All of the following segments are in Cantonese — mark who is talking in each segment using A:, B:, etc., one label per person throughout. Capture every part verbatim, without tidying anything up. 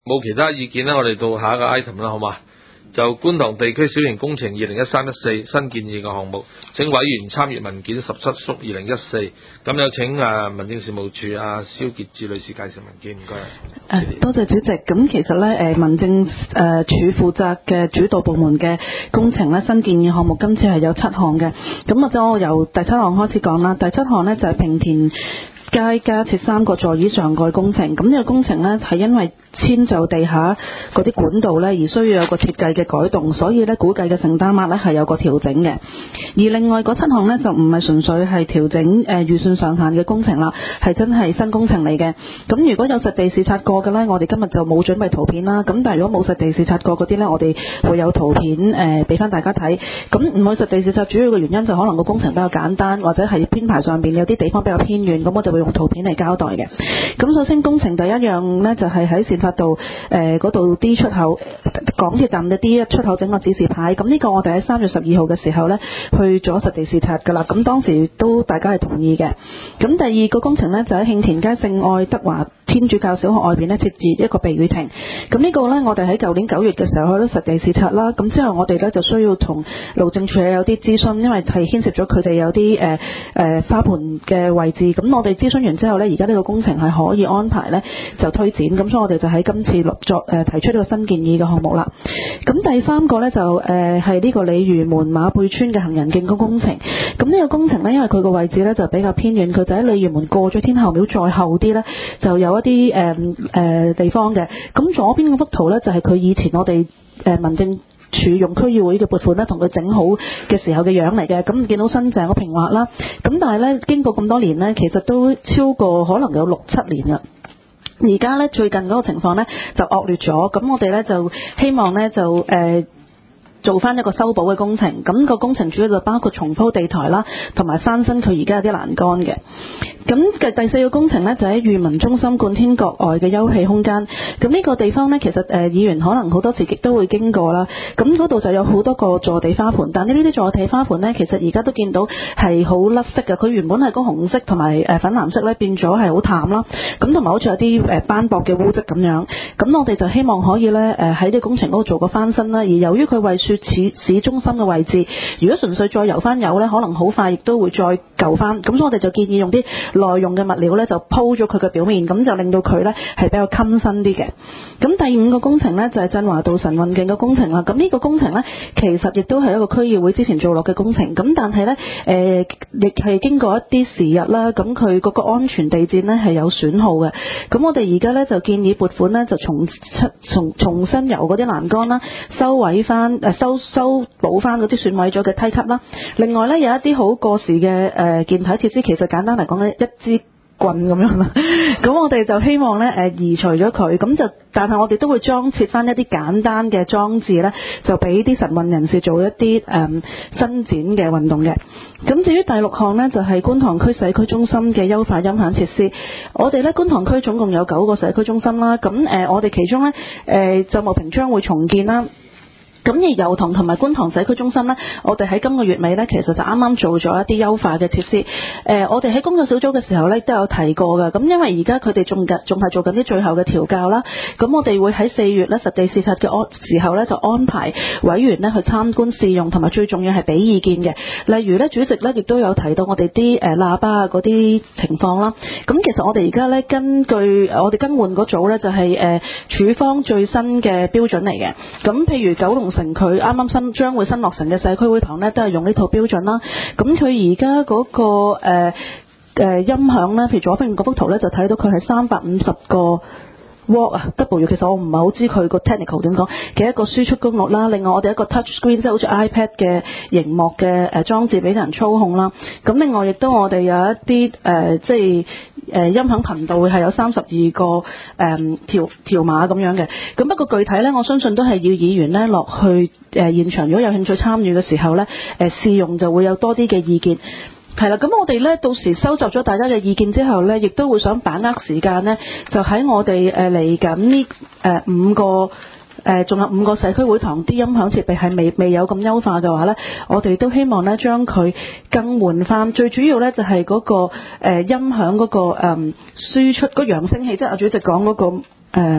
A: 冇其他意見啦，我哋到下一個 item 啦，好嘛？就觀塘地區小型工程二零一三一四新建議嘅項目，請委員參閱文件十七縮二零一四。咁有請啊民政事務處阿蕭傑志女士介紹文件，唔該。
B: 誒，多謝主席。咁其實咧，誒民政誒處負責嘅主導部門嘅工程咧，新建議項目今次係有七項嘅。咁或者我由第七項開始講啦。第七項呢，就係平田街加設三個座椅上蓋工程。咁呢個工程呢，係因為遷就地下嗰啲管道呢，而需要有個設計嘅改動，所以呢，估計嘅承擔額呢係有個調整嘅。而另外嗰七項呢，就唔係純粹係調整誒預算上限嘅工程啦，係真係新工程嚟嘅。咁如果有實地視察過嘅呢，我哋今日就冇準備圖片啦。咁但係如果冇實地視察過嗰啲呢，我哋會有圖片誒俾翻大家睇。咁唔去實地視察主要嘅原因就可能個工程比較簡單，或者係編排上邊有啲地方比較偏遠，咁我就會用圖片嚟交代嘅。咁首先工程第一樣呢，就係喺善發道誒嗰度 D 出口港鐵站嘅 D 一出口整個指示牌。咁呢個我哋喺三月十二號嘅時候呢，去咗實地視察㗎啦。咁當時都大家係同意嘅。咁第二個工程呢，就喺慶田街聖愛德華天主教小學外邊呢，設置一個避雨亭。咁呢個呢，我哋喺舊年九月嘅時候去咗實地視察啦。咁之後我哋呢，就需要同路政署有啲諮詢，因為係牽涉咗佢哋有啲誒誒花盆嘅位置。咁我哋諮詢完之後呢，而家呢個工程係可以安排呢，就推展。咁所以我哋就喺今次落作誒提出呢個新建議嘅項目啦。咁第三個呢，就誒係呢個鯉魚門馬背村嘅行人徑嘅工程。咁呢個工程呢，因為佢個位置呢就比較偏遠，佢就喺鯉魚門過咗天后廟再後啲呢，就有一啲誒誒地方嘅。咁左邊嗰幅圖呢，就係佢以前我哋誒民政處用區議會嘅撥款呢，同佢整好嘅時候嘅樣嚟嘅。咁見到新淨個平滑啦。咁但係呢，經過咁多年呢，其實都超過可能有六七年啦。而家呢，最近嗰個情況呢，就惡劣咗。咁我哋呢，就希望呢，就誒。呃做翻一個修補嘅工程，咁、那個工程主要就包括重鋪地台啦，同埋翻新佢而家有啲欄杆嘅。咁嘅第四個工程呢，就喺裕民中心冠天閣外嘅休憩空間。咁呢個地方呢，其實誒、呃、議員可能好多時亦都會經過啦。咁嗰度就有好多個坐地花盆，但係呢啲坐地花盆呢，其實而家都見到係好甩色嘅。佢原本係個紅色同埋誒粉藍色呢，變咗係好淡啦。咁同埋好似有啲誒斑駁嘅污漬咁樣。咁我哋就希望可以呢，誒喺呢個工程嗰度做個翻新啦。而由於佢位處市市中心嘅位置，如果純粹再油翻油呢，可能好快亦都會再舊翻。咁所以我哋就建議用啲耐用嘅物料呢，就鋪咗佢嘅表面，咁就令到佢呢係比較襟身啲嘅。咁第五個工程呢，就係振華道晨運徑嘅工程啦。咁呢個工程呢，其實亦都係一個區議會之前做落嘅工程。咁但係呢，誒亦係經過一啲時日啦，咁佢嗰個安全地墊呢係有損耗嘅。咁我哋而家呢，就建議撥款呢，就重重重新由嗰啲欄杆啦，收位翻誒收修補翻嗰啲損毀咗嘅梯級啦。另外呢，有一啲好過時嘅誒健體設施，其實簡單嚟講呢，一支棍咁樣啦。咁我哋就希望呢誒移除咗佢，咁就但係我哋都會裝設翻一啲簡單嘅裝置呢，就俾啲晨運人士做一啲誒、嗯、伸展嘅運動嘅。咁至於第六項呢，就係、是、觀塘區社區中心嘅優化音響設施。我哋呢，觀塘區總共有九個社區中心啦。咁誒、呃、我哋其中呢，誒秀茂坪將會重建啦。咁而油塘同埋觀塘社區中心呢，我哋喺今個月尾呢，其實就啱啱做咗一啲優化嘅設施。誒、呃，我哋喺工作小組嘅時候呢，都有提過㗎。咁因為而家佢哋仲緊仲係做緊啲最後嘅調校啦。咁我哋會喺四月呢實地視察嘅安時候呢，就安排委員呢去參觀試用，同埋最重要係俾意見嘅。例如呢，主席呢亦都有提到我哋啲誒喇叭啊嗰啲情況啦。咁其實我哋而家呢，根據我哋更換嗰組呢，就係、是、誒、呃、處方最新嘅標準嚟嘅。咁譬如九龍城佢啱啱新將會新落成嘅社區會堂呢，都係用呢套標準啦。咁佢而家嗰個誒、呃呃、音響呢，譬如左邊嗰幅圖呢，就睇到佢係三百五十個 watt 啊 W， 其實我唔係好知佢個 technical 點講嘅一個輸出功率啦。另外我哋一個 touch screen 即係好似 iPad 嘅熒幕嘅誒裝置俾人操控啦。咁另外亦都我哋有一啲誒、呃、即係誒、呃、音響頻道係有三十二個誒、呃、條條碼咁樣嘅。咁不過具體呢，我相信都係要議員呢落去誒、呃、現場，如果有興趣參與嘅時候呢，誒、呃、試用就會有多啲嘅意見。係啦，咁我哋呢，到時收集咗大家嘅意見之後呢，亦都會想把握時間呢，就喺我哋誒嚟緊呢誒五個誒仲有五個社區會堂啲音響設備係未未有咁優化嘅話呢，我哋都希望呢將佢更換翻。最主要呢，就係嗰個誒音響嗰個誒輸出嗰揚聲器，即係阿主席講嗰個誒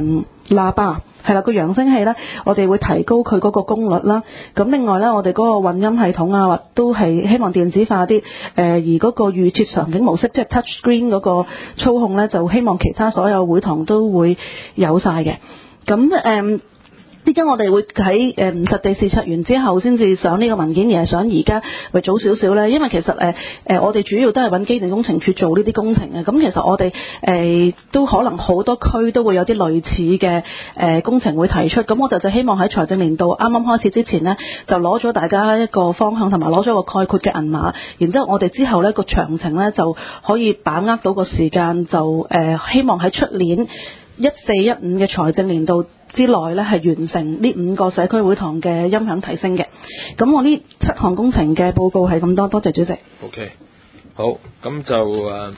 B: 喇叭。係啦，個揚聲器咧，我哋會提高佢嗰個功率啦。咁另外咧，我哋嗰個混音系統啊，或都係希望電子化啲。誒、呃，而嗰個預設場景模式，即係 touch screen 嗰個操控咧，就希望其他所有會堂都會有晒嘅。咁誒。點解我哋會喺誒唔實地視察完之後先至上呢個文件，而係想而家為早少少呢？因為其實誒誒、呃、我哋主要都係揾機電工程處做呢啲工程嘅。咁其實我哋誒、呃、都可能好多區都會有啲類似嘅誒、呃、工程會提出。咁我就就希望喺財政年度啱啱開始之前呢，就攞咗大家一個方向同埋攞咗個概括嘅銀碼。然之後我哋之後呢個詳情呢，就可以把握到個時間，就誒、呃、希望喺出年一四一五嘅財政年度之內咧，係完成呢五個社區會堂嘅音響提升嘅。咁我呢七項工程嘅報告係咁多，多謝主席。
A: OK， 好，咁就誒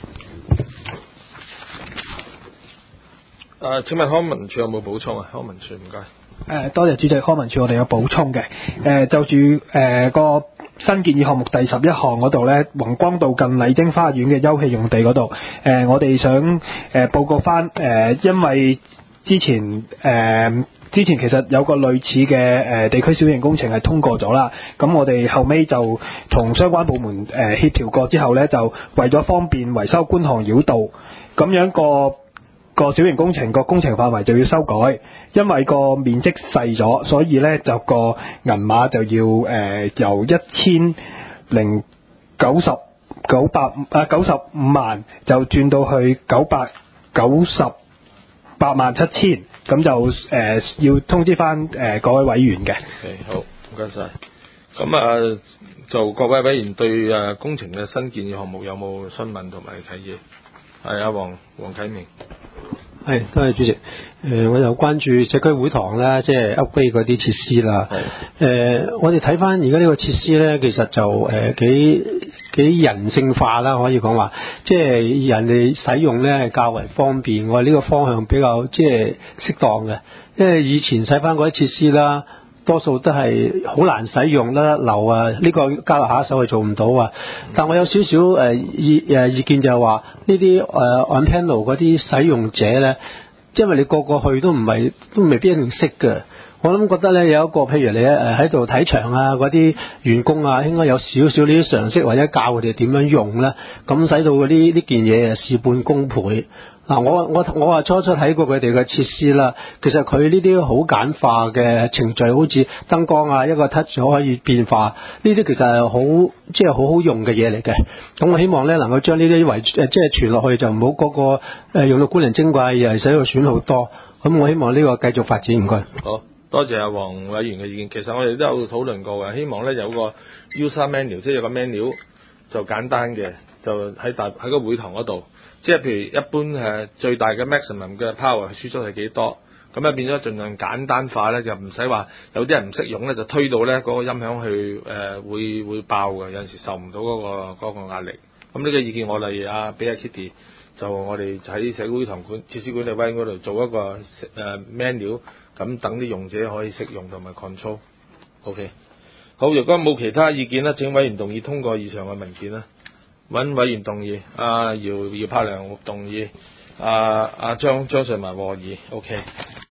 A: 誒，請問康文署有冇補充啊？康文署唔該。
C: 誒，多謝主席。康文署我哋有補充嘅。誒，就住誒個新建議項目第十一項嗰度咧，宏光道近麗晶花園嘅休憩用地嗰度，誒，我哋想誒報告翻誒，因為之前誒、呃、之前其實有個類似嘅誒、呃、地區小型工程係通過咗啦，咁我哋後尾就同相關部門誒、呃、協調過之後呢，就為咗方便維修觀塘繞道，咁樣個個小型工程個工程範圍就要修改，因為個面積細咗，所以呢就個銀碼就要誒、呃、由一千零九十九百啊九十五萬就轉到去九百九十八萬七千，咁就誒、呃、要通知翻誒各位委員嘅。
A: Okay，好，唔該晒。咁啊，就各位委員對誒工程嘅新建議項目有冇詢問同埋提議？係阿黃黃啟明。
D: 係，多謝主席。誒、呃，我有關注社區會堂啦，即係 upgrade 嗰啲設施啦。誒、呃，我哋睇翻而家呢個設施咧，其實就誒、呃、幾幾人性化啦，可以講話，即係人哋使用咧係較為方便。我哋呢個方向比較即係適當嘅，因為以前使翻嗰啲設施啦，多數都係好難使用啦，流啊，呢、這個交落下一手係做唔到啊。但我有少少誒意誒意見就係話，呢啲誒 on panel 嗰啲使用者咧，因為你個個去都唔係都未必一定識嘅。我諗覺得咧有一個譬如你誒喺度睇場啊，嗰啲員工啊，應該有少少呢啲常識或者教佢哋點樣用咧，咁使到嗰啲呢件嘢事半功倍。嗱，我我我話初初睇過佢哋嘅設施啦，其實佢呢啲好簡化嘅程序，好似燈光啊，一個 touch 咗可以變化，呢啲其實係好即係好好用嘅嘢嚟嘅。咁我希望咧能夠將呢啲遺誒即係傳落去，就唔好個個誒用到古靈精怪，又係使到損好多。咁我希望呢個繼續發展，唔該。
A: 好，多謝阿黃委員嘅意見。其實我哋都有討論過嘅，希望咧有個 user menu， 即係有個 menu 就簡單嘅，就喺大喺個會堂嗰度。即係譬如一般誒最大嘅 maximum 嘅 power 輸出係幾多，咁咧變咗盡量簡單化咧，就唔使話有啲人唔識用咧，就推到咧嗰個音響去誒、呃、會會爆嘅，有陣時受唔到嗰個嗰個壓力。咁呢個意見我哋啊俾阿 Kitty 就我哋喺社區會堂管設施管理委員嗰度做一個誒 menu， 咁等啲用者可以識用同埋 control。OK， 好，如果冇其他意見咧，請委員動議通過以上嘅文件啦。揾委員動議，阿姚姚柏良動議，阿阿張張瑞文和議 ，OK。